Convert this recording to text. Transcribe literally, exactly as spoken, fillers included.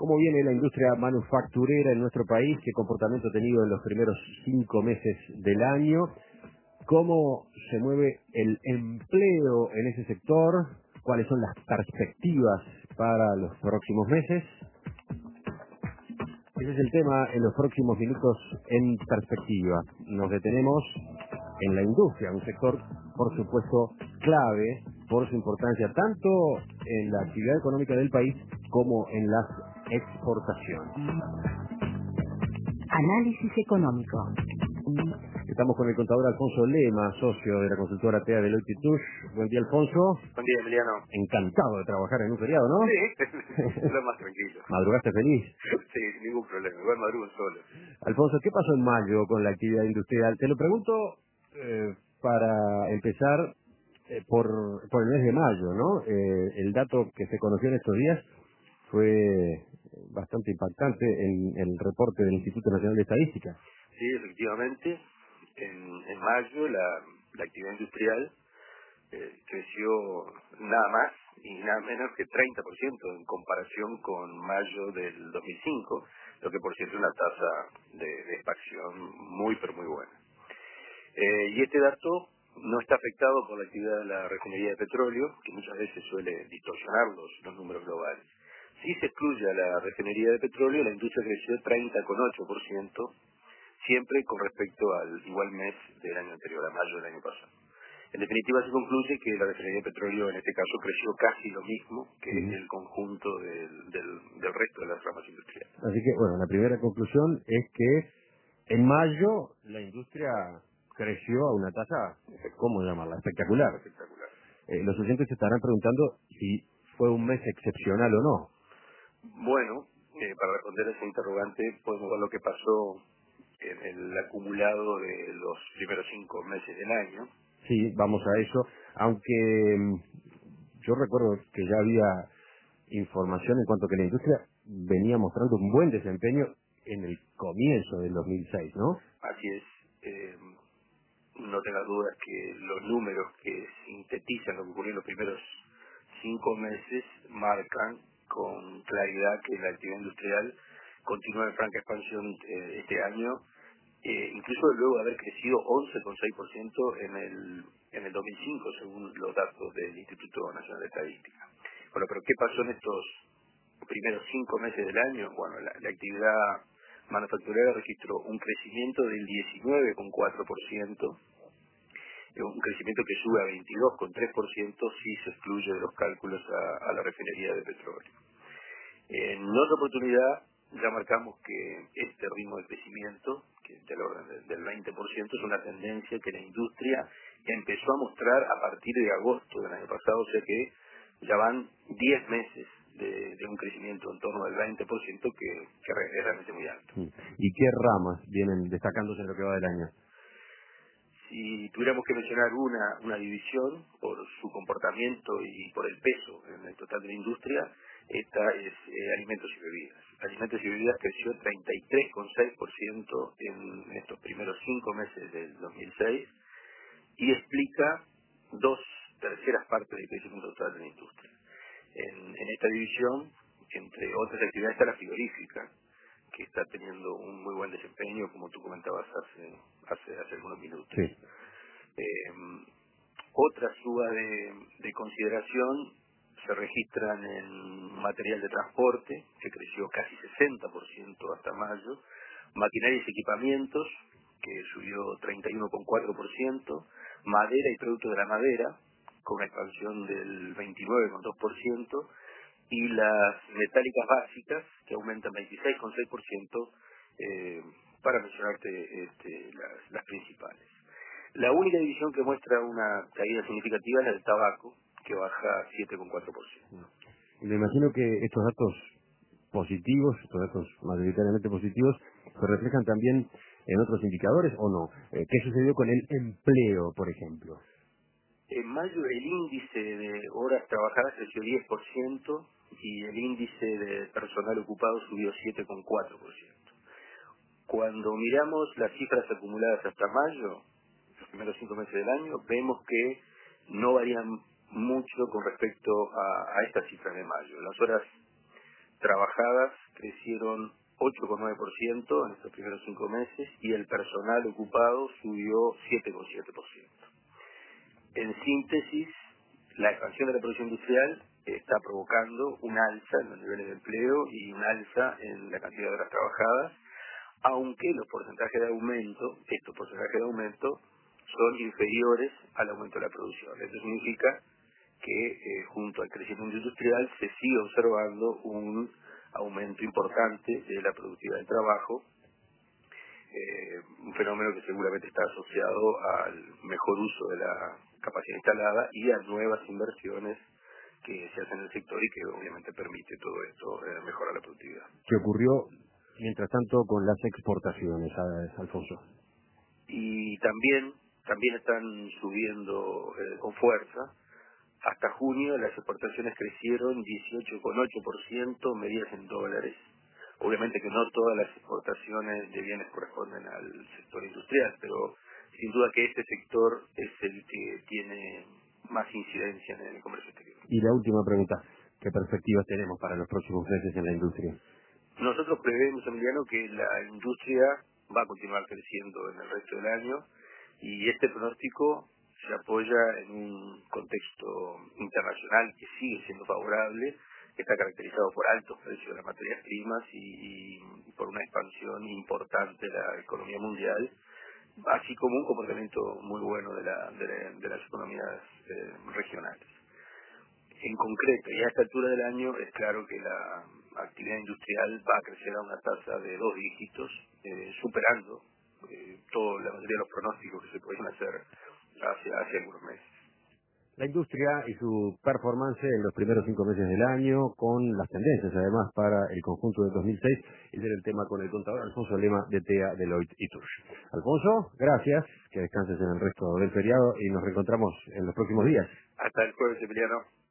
¿Cómo viene la industria manufacturera en nuestro país? ¿Qué comportamiento ha tenido en los primeros cinco meses del año? ¿Cómo se mueve el empleo en ese sector? ¿Cuáles son las perspectivas para los próximos meses? Ese es el tema en los próximos minutos en perspectiva. Nos detenemos en la industria, un sector, por supuesto, clave por su importancia tanto en la actividad económica del país como en las exportaciones. Análisis económico. Estamos con el contador Alfonso Lema, socio de la consultora T E A Deloitte y Touche. Buen día, Alfonso. Buen día, Emiliano. Encantado de trabajar en un feriado, ¿no? Sí, lo más tranquilo. ¿Madrugaste feliz? Sí, ningún problema. Igual madrugo solo. Alfonso, ¿qué pasó en mayo con la actividad industrial? Te lo pregunto eh, para empezar eh, por, por el mes de mayo, ¿no? Eh, el dato que se conoció en estos días fue bastante impactante en el reporte del Instituto Nacional de Estadística. Sí, efectivamente. En, en mayo la, la actividad industrial eh, creció nada más y nada menos que treinta por ciento en comparación con mayo del dos mil cinco, lo que por cierto es una tasa de, de expansión muy pero muy buena. Eh, y este dato no está afectado por la actividad de la refinería de petróleo, que muchas veces suele distorsionar los, los números globales. Si se excluye a la refinería de petróleo, la industria creció treinta coma ocho por ciento, siempre con respecto al igual mes del año anterior, a mayo del año pasado. En definitiva, se concluye que la refinería de petróleo en este caso creció casi lo mismo que Uh-huh. el conjunto del, del, del resto de las ramas industriales. Así que, bueno, la primera conclusión es que en mayo la industria creció a una tasa, ¿cómo llamarla? Espectacular. Espectacular. Eh, los oyentes se estarán preguntando si fue un mes excepcional o no. Bueno, eh, para responder a ese interrogante, podemos ver lo que pasó en el acumulado de los primeros cinco meses del año. Sí, vamos a eso, aunque mm, yo recuerdo que ya había información en cuanto que la industria venía mostrando un buen desempeño en el comienzo del dos mil seis, ¿no? Así es, eh, no tenga dudas que los números que sintetizan lo que ocurrió en los primeros cinco meses marcan con claridad que la actividad industrial continúa en franca expansión eh, este año, eh, incluso luego de haber crecido once coma seis por ciento en el, en el dos mil cinco, según los datos del Instituto Nacional de Estadística. Bueno, pero ¿qué pasó en estos primeros cinco meses del año? Bueno, la, la actividad manufacturera registró un crecimiento del diecinueve coma cuatro por ciento, un crecimiento que sube a veintidós coma tres por ciento si se excluye de los cálculos a, a la refinería de petróleo. En otra oportunidad ya marcamos que este ritmo de crecimiento, que es del orden del, del veinte por ciento, es una tendencia que la industria empezó a mostrar a partir de agosto del año pasado, o sea que ya van diez meses de, de un crecimiento en torno del veinte por ciento que, que es realmente muy alto. ¿Y qué ramas vienen destacándose en lo que va del año? Si tuviéramos que mencionar una, una división por su comportamiento y por el peso en el total de la industria, esta es eh, alimentos y bebidas. Alimentos y bebidas creció treinta y tres coma seis por ciento en estos primeros cinco meses del dos mil seis y explica dos terceras partes del crecimiento total de la industria. En, en esta división, entre otras actividades, está la frigorífica, que está teniendo un muy buen desempeño, como tú comentabas hace hace, hace algunos minutos. Sí. Eh, otra suba de, de consideración se registran en material de transporte, que creció casi sesenta por ciento hasta mayo, maquinaria y equipamientos, que subió treinta y uno coma cuatro por ciento, madera y productos de la madera, con una expansión del veintinueve coma dos por ciento, y las metálicas básicas, que aumentan veintiséis coma seis por ciento, eh, para mencionarte este, las, las principales. La única división que muestra una caída significativa es la del tabaco, que baja siete coma cuatro por ciento. Me imagino que estos datos positivos, estos datos mayoritariamente positivos, se reflejan también en otros indicadores o no. Eh, ¿Qué sucedió con el empleo, por ejemplo? En mayo el índice de horas trabajadas creció diez por ciento y el índice de personal ocupado subió siete coma cuatro por ciento. Cuando miramos las cifras acumuladas hasta mayo, los primeros cinco meses del año, vemos que no varían mucho con respecto a, a estas cifras de mayo. Las horas trabajadas crecieron ocho coma nueve por ciento en estos primeros cinco meses y el personal ocupado subió siete coma siete por ciento. En síntesis, la expansión de la producción industrial está provocando un alza en los niveles de empleo y un alza en la cantidad de horas trabajadas, aunque los porcentajes de aumento, estos porcentajes de aumento, son inferiores al aumento de la producción. Esto significa que eh, junto al crecimiento industrial se sigue observando un aumento importante de la productividad del trabajo, eh, un fenómeno que seguramente está asociado al mejor uso de la capacidad instalada y a nuevas inversiones que se hacen en el sector y que obviamente permite todo esto eh, mejorar la productividad. ¿Qué ocurrió, mientras tanto, con las exportaciones, Alfonso? Y también, también están subiendo eh, con fuerza. Hasta junio las exportaciones crecieron dieciocho coma ocho por ciento medidas en dólares. Obviamente que no todas las exportaciones de bienes corresponden al sector industrial, pero sin duda que este sector es el que tiene más incidencia en el comercio exterior. Y la última pregunta, ¿qué perspectivas tenemos para los próximos meses en la industria? Nosotros prevemos, Emiliano, que la industria va a continuar creciendo en el resto del año y este pronóstico se apoya en un contexto internacional que sigue siendo favorable, que está caracterizado por altos precios de las materias primas y, y por una expansión importante de la economía mundial, así como un comportamiento muy bueno de, la, de, la, de las economías eh, regionales. En concreto, y a esta altura del año, es claro que la actividad industrial va a crecer a una tasa de dos dígitos, eh, superando eh, toda la mayoría de los pronósticos que se pueden hacer hace, hace algunos meses. La industria y su performance en los primeros cinco meses del año, con las tendencias además para el conjunto del dos mil seis, y era el tema con el contador Alfonso Lema de T E A Deloitte y Touche. Alfonso, gracias, que descanses en el resto del feriado y nos reencontramos en los próximos días. Hasta el jueves, Emiliano.